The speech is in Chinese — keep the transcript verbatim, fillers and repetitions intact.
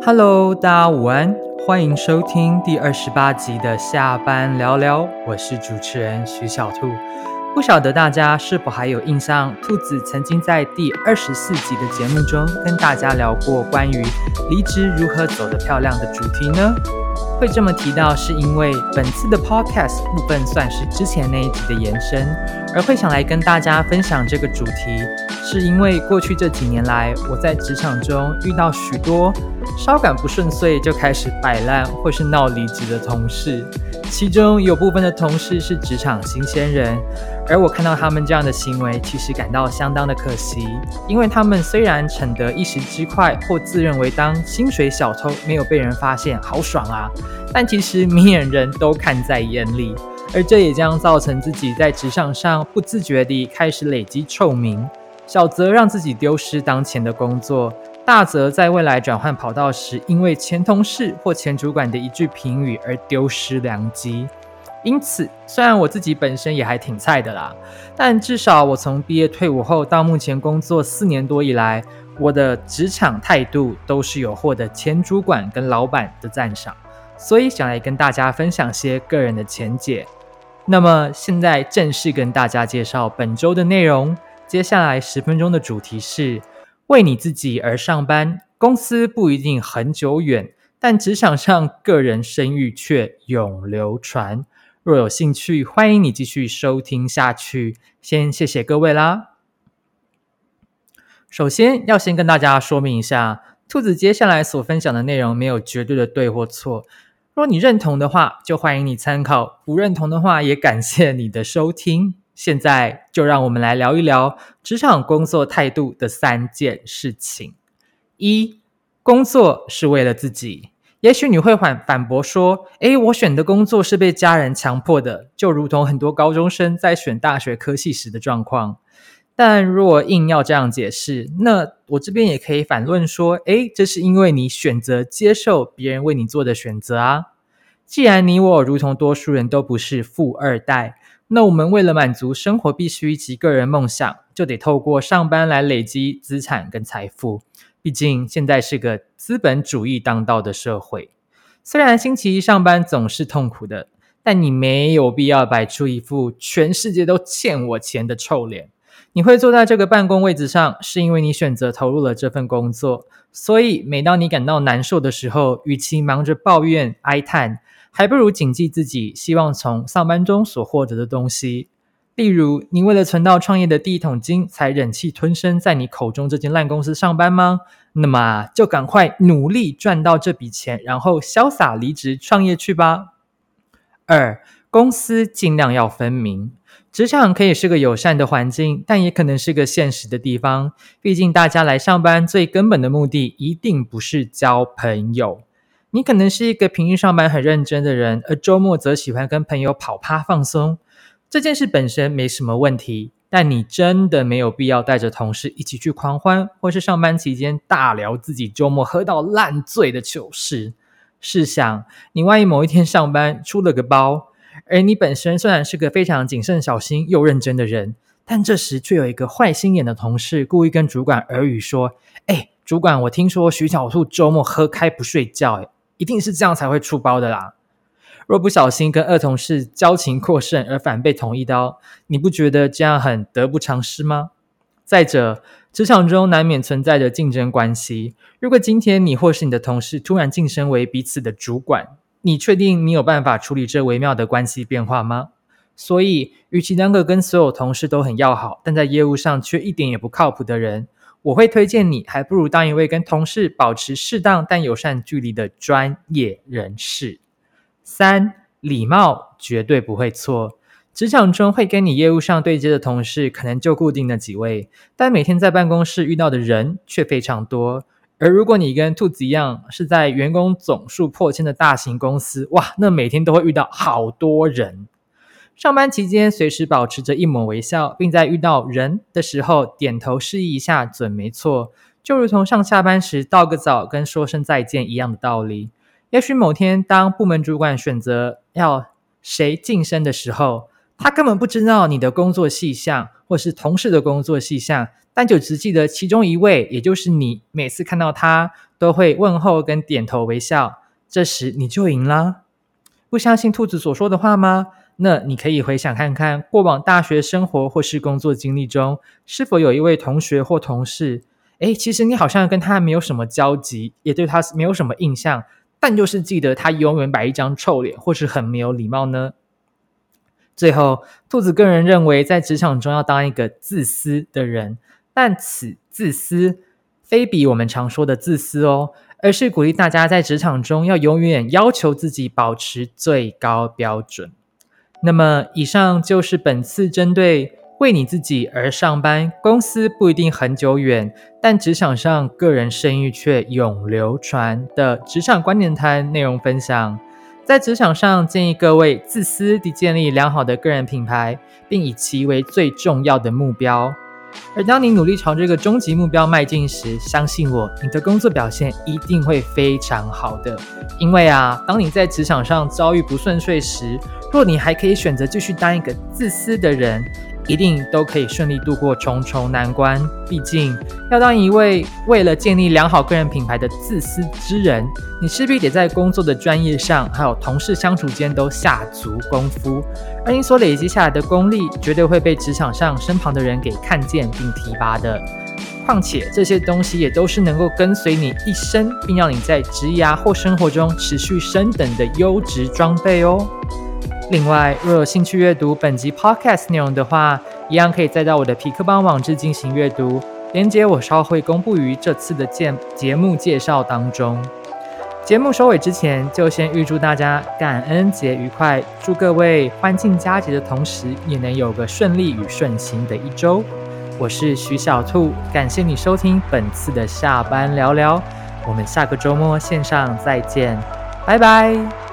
Hello，大家午安，欢迎收听第二十八集的下班聊聊，我是主持人徐小兔。不晓得大家是否还有印象，兔子曾经在第二十四集的节目中跟大家聊过关于离职如何走得漂亮的主题呢？会这么提到是因为本次的 podcast 部分算是之前那一集的延伸，而会想来跟大家分享这个主题，是因为过去这几年来，我在职场中遇到许多稍感不顺遂就开始摆烂或是闹离职的同事，其中有部分的同事是职场新鲜人，而我看到他们这样的行为，其实感到相当的可惜，因为他们虽然逞得一时之快，或自认为当薪水小偷没有被人发现好爽啊，但其实明眼人都看在眼里，而这也将造成自己在职场上不自觉地开始累积臭名，小则让自己丢失当前的工作，大则在未来转换跑道时，因为前同事或前主管的一句评语而丢失良机。因此，虽然我自己本身也还挺菜的啦，但至少我从毕业退伍后到目前工作四年多以来，我的职场态度都是有获得前主管跟老板的赞赏，所以想来跟大家分享些个人的见解。那么现在正式跟大家介绍本周的内容，接下来十分钟的主题是为你自己而上班，公司不一定很久远，但职场上个人声誉却永流传。若有兴趣，欢迎你继续收听下去。先谢谢各位啦。首先要先跟大家说明一下，兔子接下来所分享的内容没有绝对的对或错。若你认同的话，就欢迎你参考；不认同的话，也感谢你的收听。现在就让我们来聊一聊职场工作态度的三件事情。一，工作是为了自己。也许你会反反驳说，诶，我选的工作是被家人强迫的，就如同很多高中生在选大学科系时的状况。但若硬要这样解释，那我这边也可以反论说，诶，这是因为你选择接受别人为你做的选择啊。既然你我如同多数人都不是富二代，那我们为了满足生活必须及个人梦想，就得透过上班来累积资产跟财富。毕竟现在是个资本主义当道的社会，虽然星期一上班总是痛苦的，但你没有必要摆出一副全世界都欠我钱的臭脸。你会坐在这个办公位置上，是因为你选择投入了这份工作，所以每当你感到难受的时候，与其忙着抱怨哀叹，还不如谨记自己希望从上班中所获得的东西。例如，你为了存到创业的第一桶金，才忍气吞声在你口中这间烂公司上班吗？那么就赶快努力赚到这笔钱，然后潇洒离职创业去吧。二，公司尽量要分明。职场可以是个友善的环境，但也可能是个现实的地方。毕竟大家来上班最根本的目的一定不是交朋友。你可能是一个平日上班很认真的人，而周末则喜欢跟朋友跑趴放松。这件事本身没什么问题，但你真的没有必要带着同事一起去狂欢，或是上班期间大聊自己周末喝到烂醉的糗事。试想，你万一某一天上班出了个包，而你本身虽然是个非常谨慎小心又认真的人，但这时却有一个坏心眼的同事故意跟主管耳语说，诶，主管，我听说徐小兔周末喝开不睡觉，一定是这样才会出包的啦。若不小心跟二同事交情过甚而反被捅一刀，你不觉得这样很得不偿失吗？再者，职场中难免存在着竞争关系，如果今天你或是你的同事突然晋升为彼此的主管，你确定你有办法处理这微妙的关系变化吗？所以，与其当个跟所有同事都很要好，但在业务上却一点也不靠谱的人，我会推荐你还不如当一位跟同事保持适当但友善距离的专业人士。三，礼貌绝对不会错。职场中会跟你业务上对接的同事可能就固定的几位，但每天在办公室遇到的人却非常多。而如果你跟兔子一样是在员工总数破千的大型公司，哇，那每天都会遇到好多人。上班期间随时保持着一抹微笑，并在遇到人的时候点头示意一下准没错，就如同上下班时道个早跟说声再见一样的道理。也许某天当部门主管选择要谁晋升的时候，他根本不知道你的工作细项或是同事的工作细项， 但就只记得其中一位，也就是你，每次看到他都会问候跟点头微笑，这时你就赢啦。不相信兔子所说的话吗？那你可以回想看看过往大学生活或是工作经历中，是否有一位同学或同事，诶，其实你好像跟他没有什么交集，也对他没有什么印象，但就是记得他永远摆一张臭脸，或是很没有礼貌呢？最后，兔子个人认为在职场中要当一个自私的人，但此自私非比我们常说的自私哦，而是鼓励大家在职场中要永远要求自己保持最高标准。那么以上就是本次针对为你自己而上班，公司不一定很久远，但职场上个人声誉却永流传的职场观点谈内容分享。在职场上，建议各位自私地建立良好的个人品牌，并以其为最重要的目标。而当你努力朝这个终极目标迈进时，相信我，你的工作表现一定会非常好的。因为啊，当你在职场上遭遇不顺遂时，若你还可以选择继续当一个自私的人，一定都可以顺利度过重重难关。毕竟要当一位为了建立良好个人品牌的自私之人，你势必得在工作的专业上还有同事相处间都下足功夫，而你所累积下来的功力绝对会被职场上身旁的人给看见并提拔的。况且这些东西也都是能够跟随你一生，并让你在职涯或生活中持续升等的优质装备哦。另外，若有兴趣阅读本集 podcast 内容的话，一样可以再到我的痞客邦网志进行阅读，连结我稍后会公布于这次的节目介绍当中。节目收尾之前，就先预祝大家感恩节愉快，祝各位欢庆佳节的同时，也能有个顺利与顺心的一周。我是徐小兔，感谢你收听本次的下班聊聊，我们下个周末线上再见，拜拜。